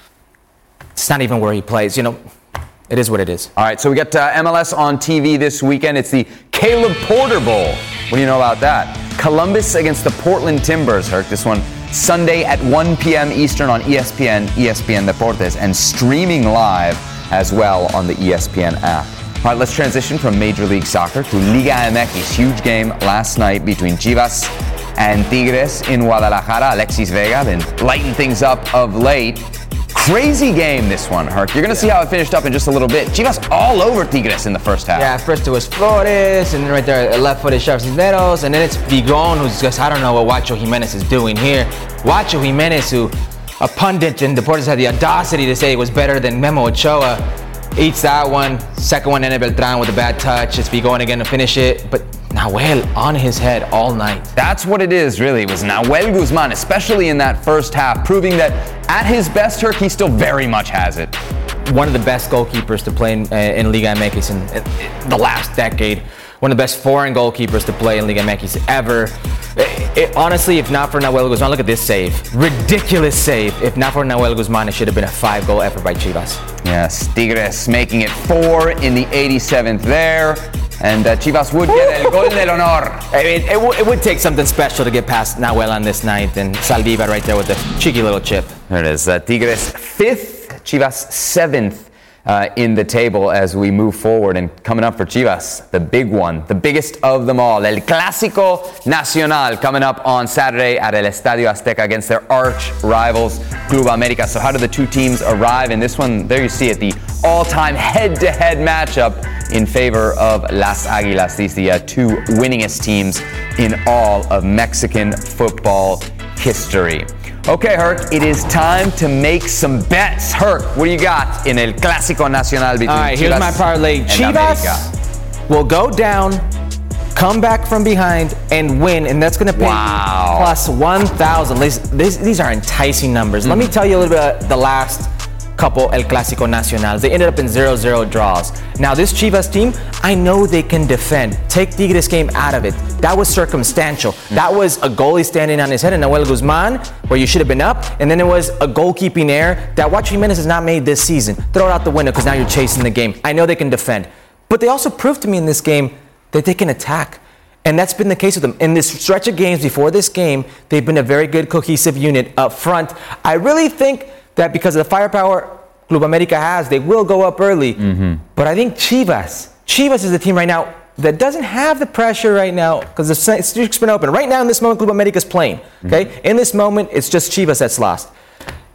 It's not even where he plays. You know, it is what it is. All right, so we got uh, M L S on T V this weekend. It's the Caleb Porter Bowl. What do you know about that? Columbus against the Portland Timbers, Herc. This one Sunday at one p.m. Eastern on E S P N, E S P N Deportes, and streaming live as well on the E S P N app. All right, let's transition from Major League Soccer to Liga M X. Huge game last night between Chivas and Tigres in Guadalajara. Alexis Vega been lighting things up of late. Crazy game, this one, Herc. You're going to see how it finished up in just a little bit. Chivas all over Tigres in the first half. Yeah, first it was Flores, and then right there, left-footed Sharp Cisneros, and then it's Vigon, who's just, I don't know what Huacho Jimenez is doing here. Huacho Jimenez, who a pundit in Deportes had the audacity to say was better than Memo Ochoa, eats that one. Second one, Nene Beltran with a bad touch. It's Vigon again to finish it, but Nahuel on his head all night. That's what it is, really. It was Nahuel Guzman, especially in that first half, proving that at his best, Herc, he still very much has it. One of the best goalkeepers to play in, uh, in Liga M X in, in, in the last decade. One of the best foreign goalkeepers to play in Liga M X ever. It, it, honestly, if not for Nahuel Guzman, look at this save. Ridiculous save. If not for Nahuel Guzman, it should have been a five-goal effort by Chivas. Yes, Tigres making it four in the eighty-seventh there. And uh, Chivas would get el gol del honor. I mean, it, w- it would take something special to get past Nahuel on this night. And Saldivar right there with the cheeky little chip. There it is. Uh, Tigres fifth, Chivas seventh uh, in the table as we move forward. And coming up for Chivas, the big one, the biggest of them all, El Clásico Nacional, coming up on Saturday at El Estadio Azteca against their arch rivals, Club América. So how do the two teams arrive in this one? There you see it, the all-time head-to-head matchup in favor of Las Águilas. These are the uh, two winningest teams in all of Mexican football history. Okay, Herc, it is time to make some bets. Herc, what do you got in El Clásico Nacional between Chivas? All right, here's my parlay. Chivas América will go down, come back from behind, and win, and that's going to pay wow. plus one thousand. These, these, these are enticing numbers. Mm-hmm. Let me tell you a little bit about the last couple El Clásico Nacionals. They ended up in zero zero draws. Now this Chivas team, I know they can defend. Take Tigres game out of it. That was circumstantial. That was a goalie standing on his head, and Nahuel Guzman, where you should have been up, and then it was a goalkeeping error that Huacho Jimenez has not made this season. Throw it out the window because now you're chasing the game. I know they can defend. But they also proved to me in this game that they can attack. And that's been the case with them. In this stretch of games before this game, they've been a very good cohesive unit up front. I really think that because of the firepower Club América has, they will go up early. Mm-hmm. But I think Chivas, Chivas is the team right now that doesn't have the pressure right now because the streak's been open. Right now in this moment, Club América is playing. Okay, mm-hmm. In this moment, it's just Chivas that's lost.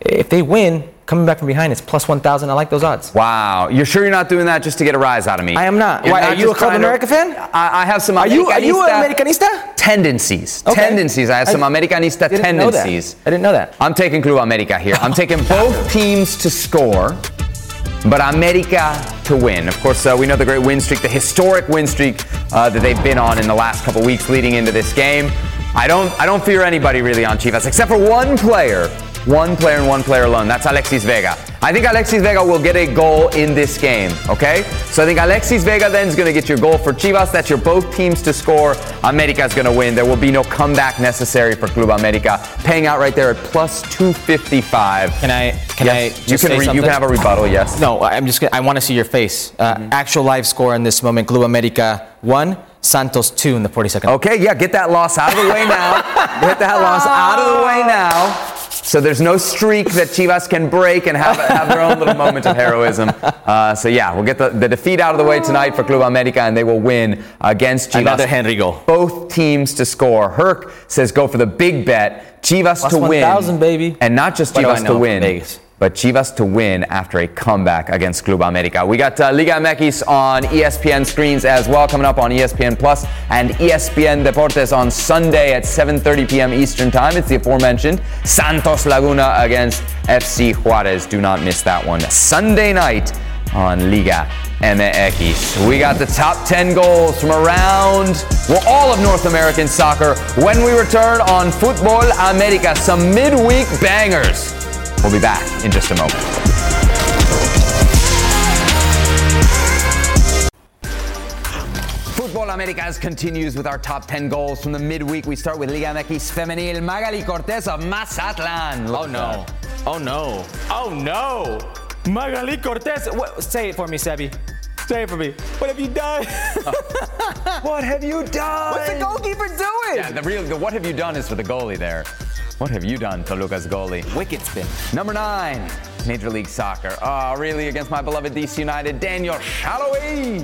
if they win, coming back from behind, it's plus one thousand. I like those odds. Wow. You're sure you're not doing that just to get a rise out of me? I am not. You're Why, not are you a just Club trying to- America fan? I, I have some Are you, are you an Americanista Americanista? tendencies. Okay. Tendencies. I have some I Americanista didn't know that. tendencies. I didn't know that. I'm taking Club America here. I'm taking both teams to score, but America to win. Of course, uh, we know the great win streak, the historic win streak uh, that they've been on in the last couple weeks leading into this game. I don't, I don't fear anybody really on Chivas, except for one player. One player and one player alone. That's Alexis Vega. I think Alexis Vega will get a goal in this game, okay? So I think Alexis Vega then is going to get your goal for Chivas. That's your both teams to score. America is going to win. There will be no comeback necessary for Club America. Paying out right there at plus two fifty-five. Can I? Can yes, I? Just you can. say Re- something? you can have a rebuttal. Yes. No, I'm just. Gonna, I want to see your face. Uh, mm-hmm. Actual live score in this moment: Club America one, Santos two in the forty-second. Okay, yeah. Get that loss out of the way now. Get that loss out of the way now. So there's no streak that Chivas can break and have, have their own little moment of heroism. Uh, so yeah, we'll get the, the defeat out of the way tonight for Club America, and they will win against Chivas. Another Henry goal. Both teams to score. Herc says go for the big bet. Chivas Plus to win. one thousand, baby. And not just What do I Chivas know? to win. Vegas. But Chivas to win after a comeback against Club America. We got uh, Liga M X on E S P N screens as well, coming up on E S P N Plus and E S P N Deportes on Sunday at seven thirty p.m. Eastern Time. It's the aforementioned Santos Laguna against F C Juarez. Do not miss that one. Sunday night on Liga M X. We got the top ten goals from around, well, all of North American soccer when we return on Football America. Some midweek bangers. We'll be back in just a moment. Football Americas continues with our top ten goals from the midweek. We start with Liga M X Femenil. Magali Cortez of Mazatlan. Oh no. Oh no. Oh no. Magali Cortez. What, say it for me, Sebi. Say it for me. What have you done? What have you done? What's the goalkeeper doing? Yeah, the real, the what have you done is for the goalie there. What have you done, Toluca's goalie? Wicked spin. Number nine, Major League Soccer. Oh, really? Against my beloved D C United, Daniel Shalhoub.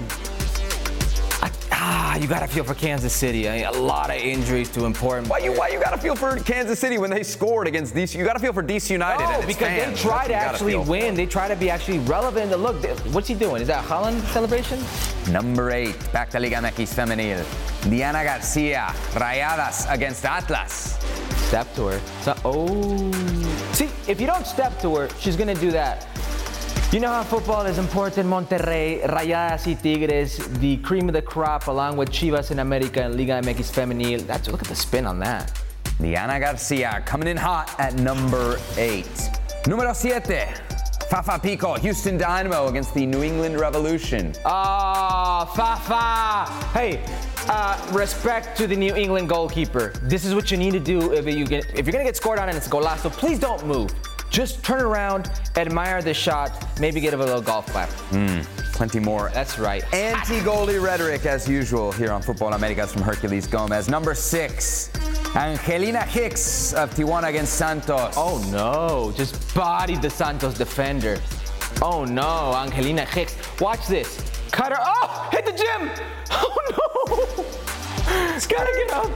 Ah, you gotta feel for Kansas City. I mean, a lot of injuries to important. Why you? Why you gotta feel for Kansas City when they scored against D C? You gotta feel for D C United. No, and its because fans. they try to That's what you actually gotta feel win. for. They try to be actually relevant. And look, they- what's he doing? Is that Holland celebration? Number eight, back to Liga M X Femenil. Diana Garcia, Rayadas against Atlas. Step to her. So, oh. See, if you don't step to her, she's gonna do that. You know how football is important, Monterrey, Rayadas y Tigres, the cream of the crop, along with Chivas in America and Liga M X Femenil. That's, look at the spin on that. Diana Garcia coming in hot at number eight. Numero siete, Fafa Pico, Houston Dynamo against the New England Revolution. Ah, Fafa. Hey, uh, respect to the New England goalkeeper. This is what you need to do if you get, if you're gonna get scored on and it's a golazo. Please don't move. Just turn around, admire the shot, maybe give it a little golf clap. Mm, plenty more. That's right. Anti-goalie rhetoric as usual here on Football Americas from Hercules Gomez. Number six, Angelina Hicks of Tijuana against Santos. Oh no, just bodied the Santos defender. Oh no, Angelina Hicks. Watch this. Cut her. Oh, hit the gym. Oh no. It's gotta get up.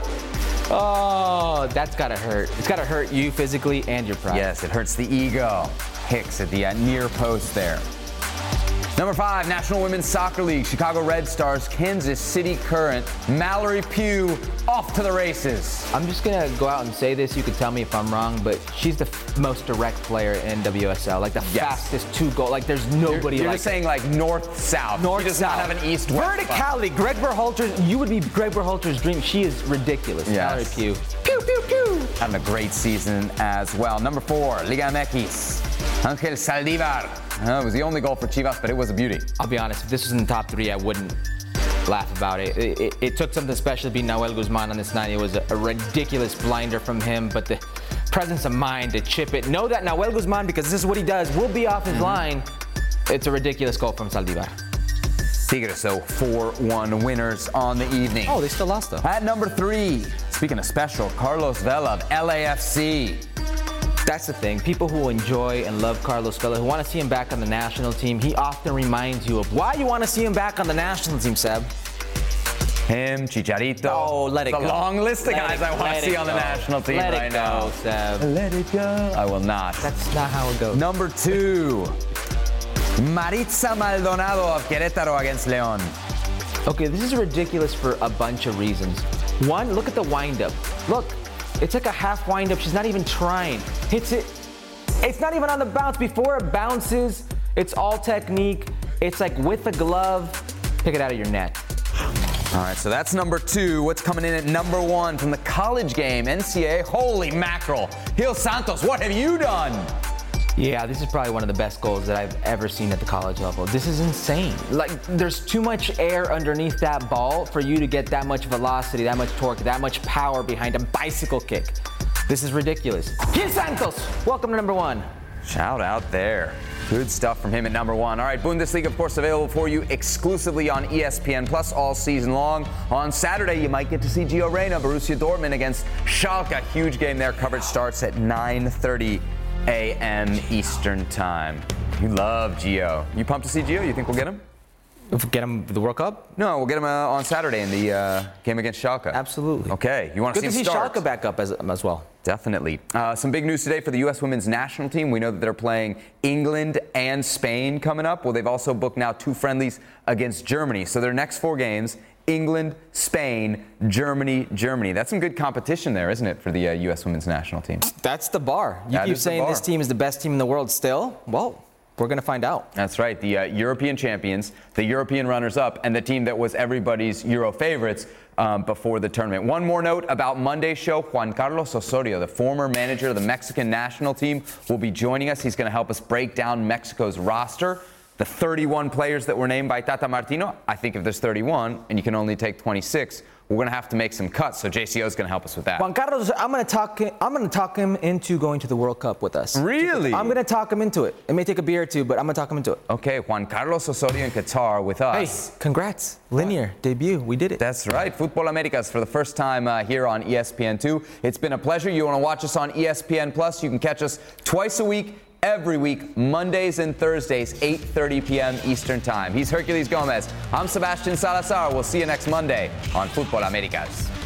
Oh, that's gotta hurt. It's gotta hurt you physically and your pride. Yes, it hurts the ego. Hicks at the uh, near post there. Number five, National Women's Soccer League, Chicago Red Stars, Kansas City Current, Mallory Pugh off to the races. I'm just gonna go out and say this. You could tell me if I'm wrong, but she's the f- most direct player in W S L. Like the Yes. fastest two goal. Like there's nobody You're, you're like just saying like north-south. North She does south. not have an east-west. Verticality. Greg Berhalter's. You would be Greg Berhalter's dream. She is ridiculous. Yes. Mallory Pugh. Pew pew pew. Having a great season as well. Number four, Liga M X, Angel Saldívar. Uh, it was the only goal for Chivas, but it was a beauty. I'll be honest. If this was in the top three, I wouldn't laugh about it. It, it, it took something special to beat Nahuel Guzman on this night. It was a, a ridiculous blinder from him, but the presence of mind to chip it. Know that Nahuel Guzman, because this is what he does, will be off his mm-hmm. line. It's a ridiculous goal from Saldívar. Tigres, so four one winners on the evening. Oh, they still lost, though. At number three, speaking of special, Carlos Vela of L A F C. That's the thing. People who enjoy and love Carlos Vela, who want to see him back on the national team, he often reminds you of why you want to see him back on the national team, Seb. Him, Chicharito. Oh, let it the go. The long list of let guys it, I want to see on the go. national team let right it go, now. Seb. Let it go. I will not. That's not how it goes. Number two, Maritza Maldonado of Querétaro against León. Okay, this is ridiculous for a bunch of reasons. One, look at the windup. Look, it's like a half windup. She's not even trying. Hits it. It's not even on the bounce. Before it bounces, it's all technique. It's like with a glove. Pick it out of your net. All right, so that's number two. What's coming in at number one from the college game? N C A A. Holy mackerel. Gil Santos, what have you done? Yeah, this is probably one of the best goals that I've ever seen at the college level. This is insane. Like, there's too much air underneath that ball for you to get that much velocity, that much torque, that much power behind a bicycle kick. This is ridiculous. Gil Santos, welcome to number one. Shout out there. Good stuff from him at number one. All right, Bundesliga, of course, available for you exclusively on E S P N Plus all season long. On Saturday, you might get to see Gio Reyna, Borussia Dortmund against Schalke. Huge game there. Coverage starts at nine thirty a.m. Eastern Time. You love Gio. You pumped to see Gio? You think we'll get him? Get him the World Cup? No, we'll get him uh, on Saturday in the uh, game against Schalke. Absolutely. Okay, you want to Good see him to see start? Schalke back up as, as well. Definitely. Uh, some big news today for the U S women's national team. We know that they're playing England and Spain coming up. Well, they've also booked now two friendlies against Germany. So their next four games, England, Spain, Germany, Germany. That's some good competition there, isn't it, for the uh, U S women's national team? That's the bar. You That keep is the saying bar. this team is the best team in the world still. Well, we're going to find out. That's right. The uh, European champions, the European runners-up, and the team that was everybody's Euro favorites um, before the tournament. One more note about Monday's show. Juan Carlos Osorio, the former manager of the Mexican national team, will be joining us. He's going to help us break down Mexico's roster. The thirty-one players that were named by Tata Martino. I think if there's thirty-one and you can only take twenty-six, we're going to have to make some cuts. So J C O is going to help us with that. Juan Carlos, I'm going to talk. I'm going to talk him into going to the World Cup with us. Really? I'm going to talk him into it. It may take a beer or two, but I'm going to talk him into it. Okay, Juan Carlos Osorio in Qatar with us. Hey, congrats. Linear debut. We did it. That's right. Football Americas for the first time uh, here on E S P N two. It's been a pleasure. You want to watch us on E S P N Plus? You can catch us twice a week, every week, Mondays and Thursdays, eight thirty p.m. Eastern Time. He's Hercules Gomez. I'm Sebastian Salazar. We'll see you next Monday on Football Americas.